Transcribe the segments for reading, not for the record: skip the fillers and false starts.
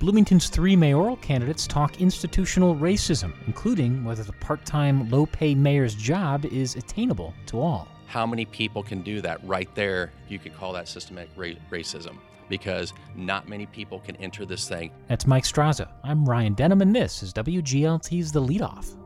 Bloomington's 3 mayoral candidates talk institutional racism, including whether the part-time, low-pay mayor's job is attainable to all. How many people can do that? Right there, you could call that systematic racism, because not many people can enter this thing. That's Mike Straza. I'm Ryan Denham, and this is WGLT's The Leadoff.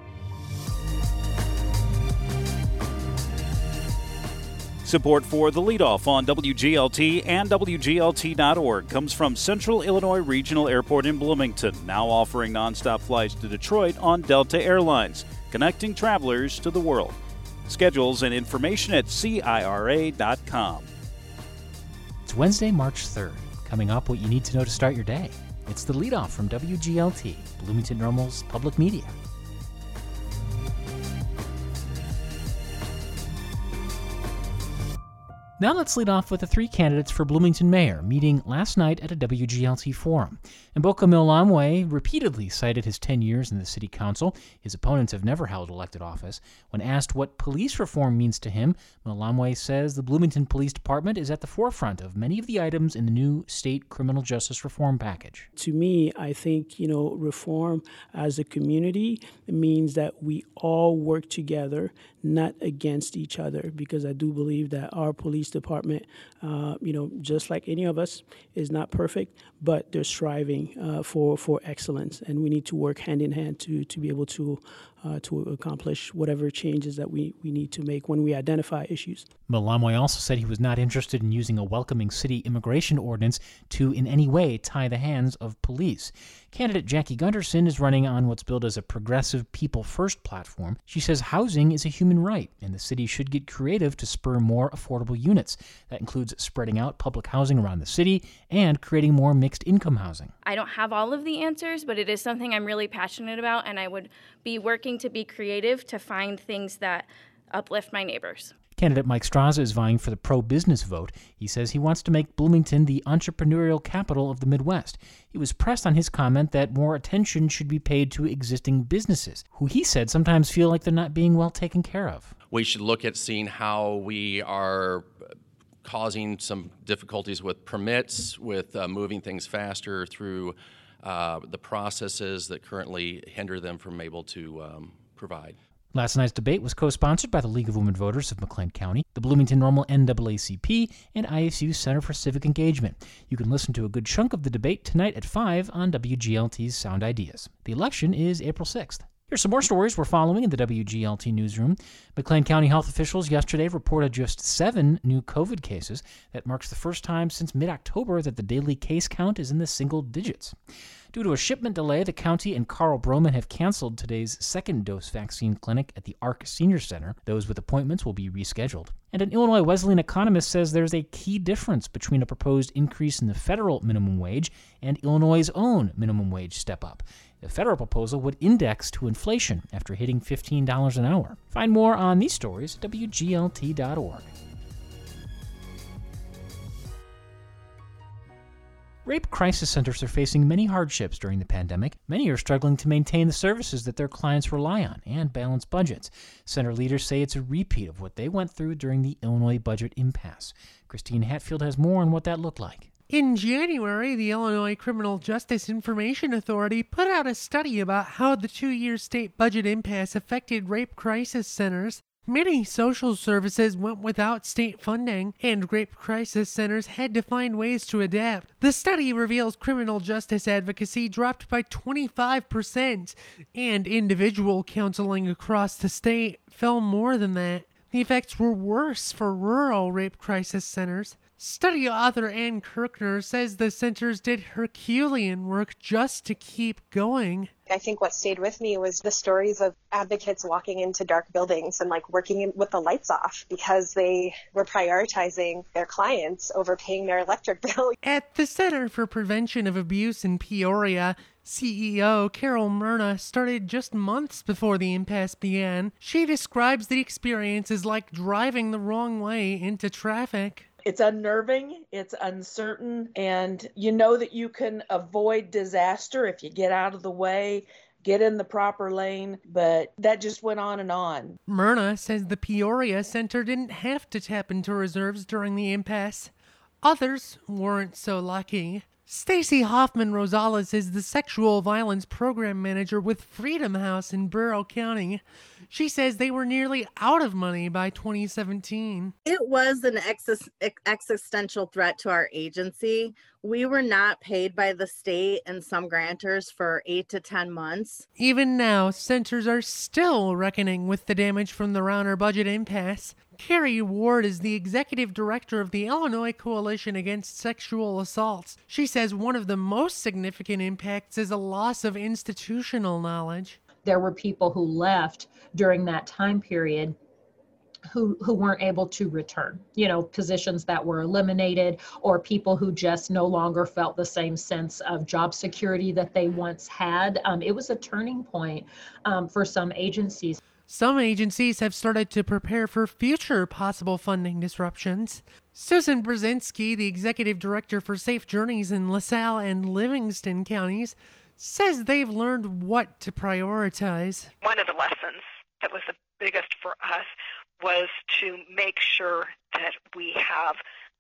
Support for The Leadoff on WGLT and WGLT.org comes from Central Illinois Regional Airport in Bloomington, now offering nonstop flights to Detroit on Delta Airlines, connecting travelers to the world. Schedules and information at CIRA.com. It's Wednesday, March 3rd. Coming up, what you need to know to start your day. It's The Leadoff from WGLT, Bloomington Normal's public media. Now let's lead off with the 3 candidates for Bloomington mayor meeting last night at a WGLT forum. Mboka Mwelamwe repeatedly cited his 10 years in the city council. His opponents have never held elected office. When asked what police reform means to him, Mwelamwe says the Bloomington Police Department is at the forefront of many of the items in the new state criminal justice reform package. To me, I think, reform as a community means that we all work together, not against each other, because I do believe that our police department, just like any of us, is not perfect, but they're striving for excellence, and we need to work hand in hand to be able to accomplish whatever changes that we need to make when we identify issues. Mwelamwe also said he was not interested in using a welcoming city immigration ordinance to in any way tie the hands of police. Candidate Jackie Gunderson is running on what's billed as a progressive people-first platform. She says housing is a human right, and the city should get creative to spur more affordable units. That includes spreading out public housing around the city and creating more mixed-income housing. I don't have all of the answers, but it is something I'm really passionate about, and I would be working to be creative to find things that uplift my neighbors. Candidate Mike Straza is vying for the pro-business vote. He says he wants to make Bloomington the entrepreneurial capital of the Midwest. He was pressed on his comment that more attention should be paid to existing businesses, who he said sometimes feel like they're not being well taken care of. We should look at seeing how we are causing some difficulties with permits, with moving things faster through the processes that currently hinder them from able to provide. Last night's debate was co-sponsored by the League of Women Voters of McLean County, the Bloomington Normal NAACP, and ISU's Center for Civic Engagement. You can listen to a good chunk of the debate tonight at 5 on WGLT's Sound Ideas. The election is April 6th. Here's some more stories we're following in the WGLT newsroom. McLean County health officials yesterday reported just 7 new COVID cases. That marks the first time since mid-October that the daily case count is in the single digits. Due to a shipment delay, the county and Carl Broman have canceled today's second-dose vaccine clinic at the ARC Senior Center. Those with appointments will be rescheduled. And an Illinois Wesleyan economist says there's a key difference between a proposed increase in the federal minimum wage and Illinois' own minimum wage step-up. The federal proposal would index to inflation after hitting $15 an hour. Find more on these stories at WGLT.org. Rape crisis centers are facing many hardships during the pandemic. Many are struggling to maintain the services that their clients rely on and balance budgets. Center leaders say it's a repeat of what they went through during the Illinois budget impasse. Christine Hatfield has more on what that looked like. In January, the Illinois Criminal Justice Information Authority put out a study about how the 2-year state budget impasse affected rape crisis centers. Many social services went without state funding, and rape crisis centers had to find ways to adapt. The study reveals criminal justice advocacy dropped by 25%, and individual counseling across the state fell more than that. The effects were worse for rural rape crisis centers. Study author Ann Kirkner says the centers did Herculean work just to keep going. I think what stayed with me was the stories of advocates walking into dark buildings and working with the lights off because they were prioritizing their clients over paying their electric bill. At the Center for Prevention of Abuse in Peoria, CEO Carol Myrna started just months before the impasse began. She describes the experience as like driving the wrong way into traffic. It's unnerving, it's uncertain, and you know that you can avoid disaster if you get out of the way, get in the proper lane, but that just went on and on. Myrna says the Peoria Center didn't have to tap into reserves during the impasse. Others weren't so lucky. Stacy Hoffman-Rosales is the Sexual Violence Program Manager with Freedom House in Bureau County. She says they were nearly out of money by 2017. It was an existential threat to our agency. We were not paid by the state and some grantors for 8 to 10 months. Even now, centers are still reckoning with the damage from the Rauner budget impasse. Carrie Ward is the executive director of the Illinois Coalition Against Sexual Assaults. She says one of the most significant impacts is a loss of institutional knowledge. There were people who left during that time period who weren't able to return, positions that were eliminated, or people who just no longer felt the same sense of job security that they once had. It was a turning point for some agencies. Some agencies have started to prepare for future possible funding disruptions. Susan Brzezinski, the executive director for Safe Journeys in LaSalle and Livingston counties, says they've learned what to prioritize. One of the lessons that was the biggest for us was to make sure that we have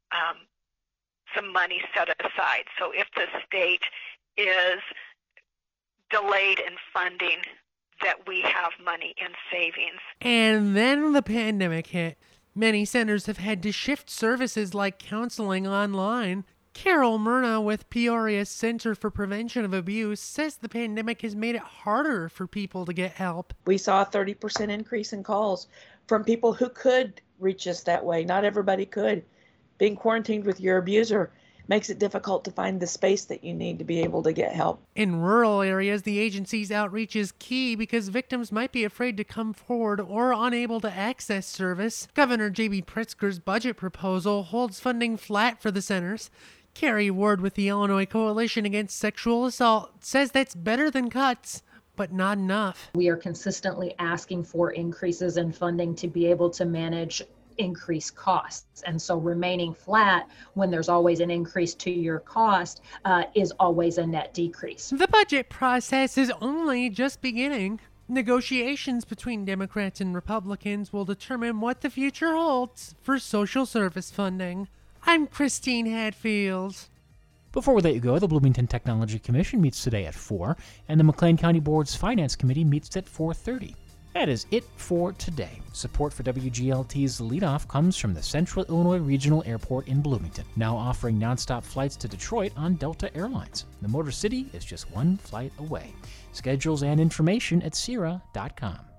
some money set aside. So if the state is delayed in funding, that we have money in savings. And then the pandemic hit. Many centers have had to shift services like counseling online. Carol Myrna with Peoria's Center for Prevention of Abuse says the pandemic has made it harder for people to get help. We saw a 30% increase in calls from people who could reach us that way. Not everybody could. Being quarantined with your abuser makes it difficult to find the space that you need to be able to get help. In rural areas, the agency's outreach is key because victims might be afraid to come forward or unable to access service. Governor J.B. Pritzker's budget proposal holds funding flat for the centers. Carrie Ward with the Illinois Coalition Against Sexual Assault says that's better than cuts, but not enough. We are consistently asking for increases in funding to be able to manage increased costs. And so remaining flat when there's always an increase to your cost is always a net decrease. The budget process is only just beginning. Negotiations between Democrats and Republicans will determine what the future holds for social service funding. I'm Christine Hadfield. Before we let you go, the Bloomington Technology Commission meets today at 4, and the McLean County Board's Finance Committee meets at 4:30. That is it for today. Support for WGLT's Lead Off comes from the Central Illinois Regional Airport in Bloomington, now offering nonstop flights to Detroit on Delta Airlines. The Motor City is just one flight away. Schedules and information at Sierra.com.